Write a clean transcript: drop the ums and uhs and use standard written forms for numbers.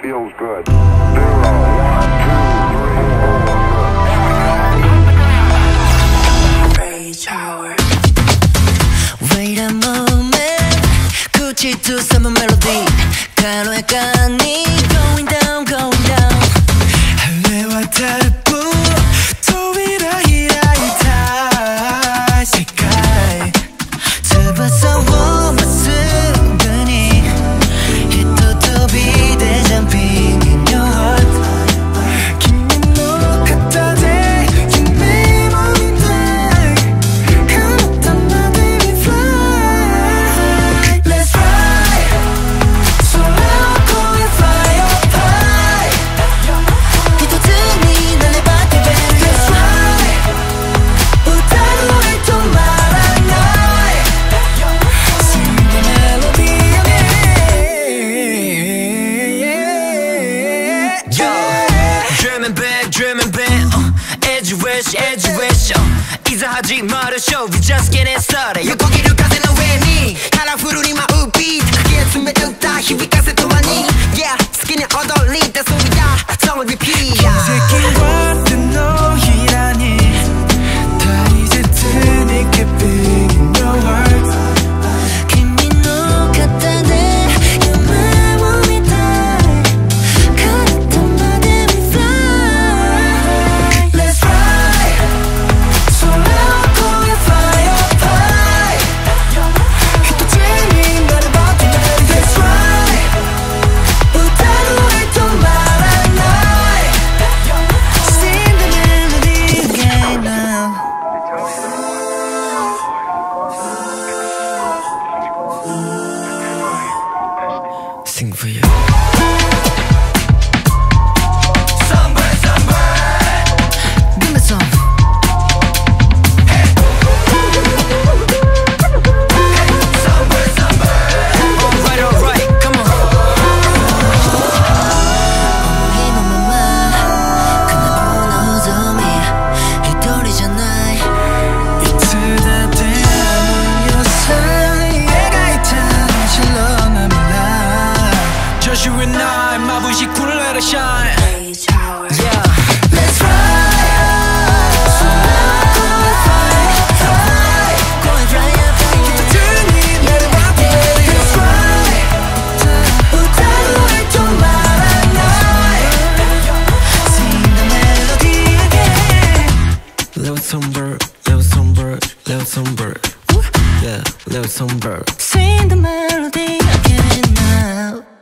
feels good. 0, 1, 2, 3, 4, good. Rage hour. Wait a moment. 굳이 두 삼은 멜로디 간호해가니 going down going down. 할래와 다를 뿐 도이라 이라이타 색깔 잡아서 순간이 hit도 더 비대장빙 in your heart. 김민 너 갖다 대 내 맘인데 가났단 나 baby fly. Let's fly. 설레어 going fly up high. hit도 등이 날 내밖에 baby. Let's fly. 우다루에 또 말한 night. Sing the melody dreaming big, edge wish, 이사하지 말아 show, we just getting started. 여기를 가세 너 왜니? 하나 부르니 마 우빛 크게 숨에 줬다 희위 가세 또 많이. Yeah, 스킨에 얻어올린 때 소리야 성을 repeat. 새끼와 너희라니 다 이제 드니 keeping in your heart. 김이 너 갖다 대 my 몸이 다 가렸던 나 baby fly. Let's fly. 설레어 going fly up high. hit도 재미 너를 받은 baby. Let's fly. 우다루에 또 말한 night. Sing the melody again now. Sing for you. Give me some. Alright, come on. 어머니 너무만 그날 무너져 미 이돌이잖아. 이틀 다 되는 여사 얘가 있다는 실로 나 몰라. Just you and I 마부시 cool let it shine. Yeah. Let's fly. Going fly up high. hit도 너를 받은 baby. Let's fly. 우다루에 또 말한 night. Sing the melody again. Little songbird, little songbird, little songbird. Yeah, little songbird. Sing the melody again now.